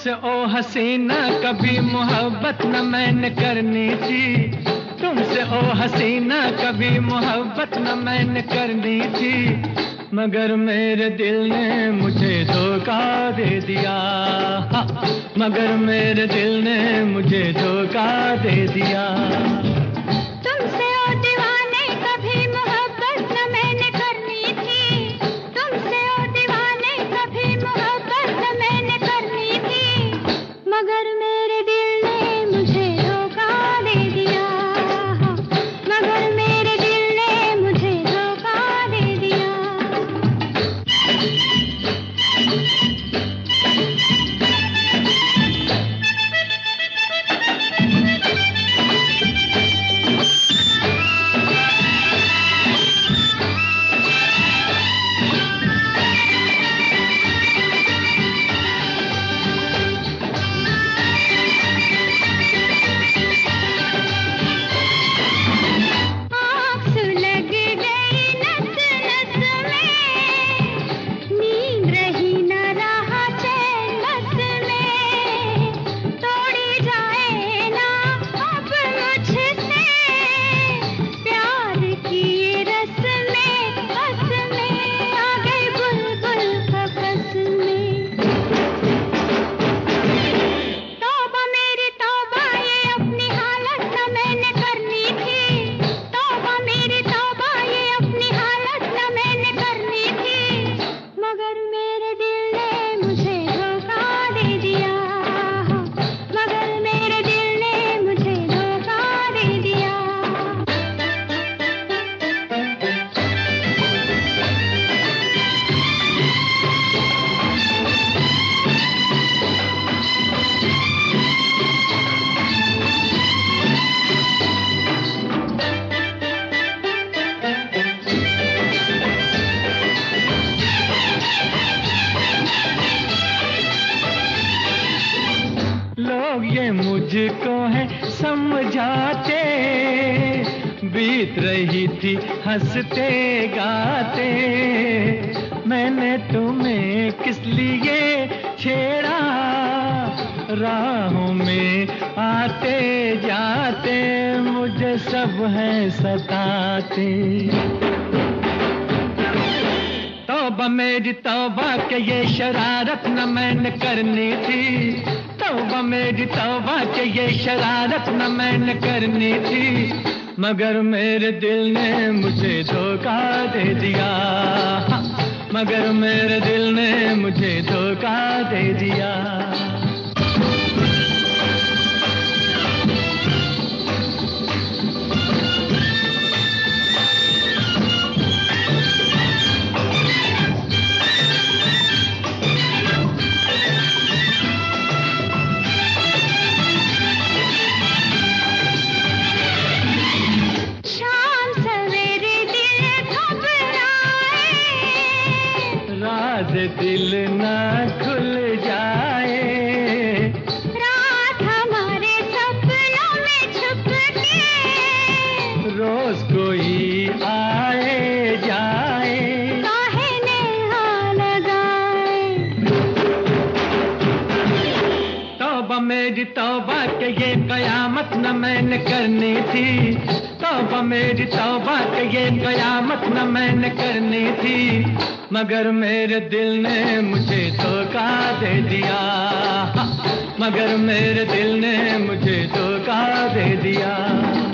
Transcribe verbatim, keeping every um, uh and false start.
तुमसे ओ हसीना कभी मोहब्बत न मैंने करनी थी, तुमसे ओ हसीना कभी मोहब्बत न मैंने करनी थी, मगर मेरे दिल ने मुझे धोखा दे दिया, मगर मेरे दिल ने मुझे धोखा दे दिया। तुमसे ओ दीवाने कभी मोहब्बत न मैंने करनी थी, तुमसे ओ दीवाने कभी मोहब्बत न मैंने करनी थी, मगर मेरे दिल ने मुझे धोखा दे दिया, मगर मेरे दिल ने मुझे धोखा दे दिया। लोग ये मुझको है समझाते, बीत रही थी हंसते गाते, मैंने तुम्हें किस लिए छेड़ा, राहों में आते जाते मुझे सब है सताते। तौबा मेरी तौबा के ये शरारत न मैंने करनी थी, तौबा मेरी तौबा के ये शरारत न मैंने करनी थी, मगर मेरे दिल ने मुझे धोखा दे दिया, मगर मेरे दिल ने मुझे धोखा दे दिया। दिल ना खुल जाए, रात हमारे सपनों में छुप के, रोज कोई आए जाए, काहे नेहा लगाए। तौबा मेरी तौबा के ये कयामत न मैंने करनी थी, तौबा मेरी तौबा के ये कयामत न मैंने करनी थी, मगर मेरे दिल ने मुझे धोखा दे दिया, मगर मेरे दिल ने मुझे धोखा दे दिया।